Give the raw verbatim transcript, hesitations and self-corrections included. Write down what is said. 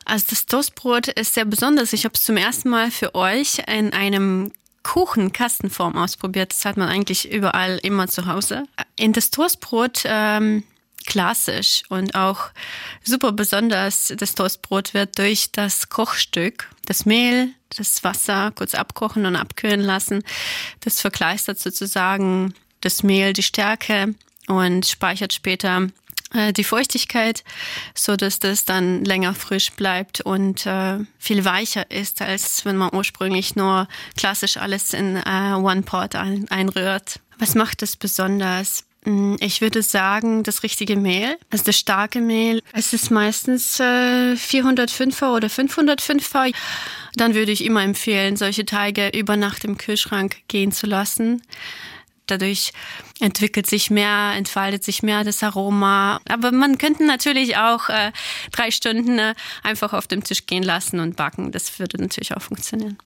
Also das Toastbrot ist sehr besonders. Ich habe es zum ersten Mal für euch in einem Kuchenkastenform ausprobiert. Das hat man eigentlich überall immer zu Hause. In das Toastbrot ähm, klassisch und auch super besonders, das Toastbrot wird durch das Kochstück, das Mehl, das Wasser kurz abkochen und abkühlen lassen. Das verkleistert sozusagen das Mehl die Stärke und speichert später äh, die Feuchtigkeit, so dass das dann länger frisch bleibt und äh, viel weicher ist, als wenn man ursprünglich nur klassisch alles in äh, One Pot ein, einrührt. Was macht das besonders? Ich würde sagen, das richtige Mehl, also das starke Mehl. Es ist meistens äh, vierhundertfünfer oder fünfhundertfünfer. Dann würde ich immer empfehlen, solche Teige über Nacht im Kühlschrank gehen zu lassen. Dadurch entwickelt sich mehr, entfaltet sich mehr das Aroma. Aber man könnte natürlich auch äh, drei Stunden äh, einfach auf dem Tisch gehen lassen und backen. Das würde natürlich auch funktionieren.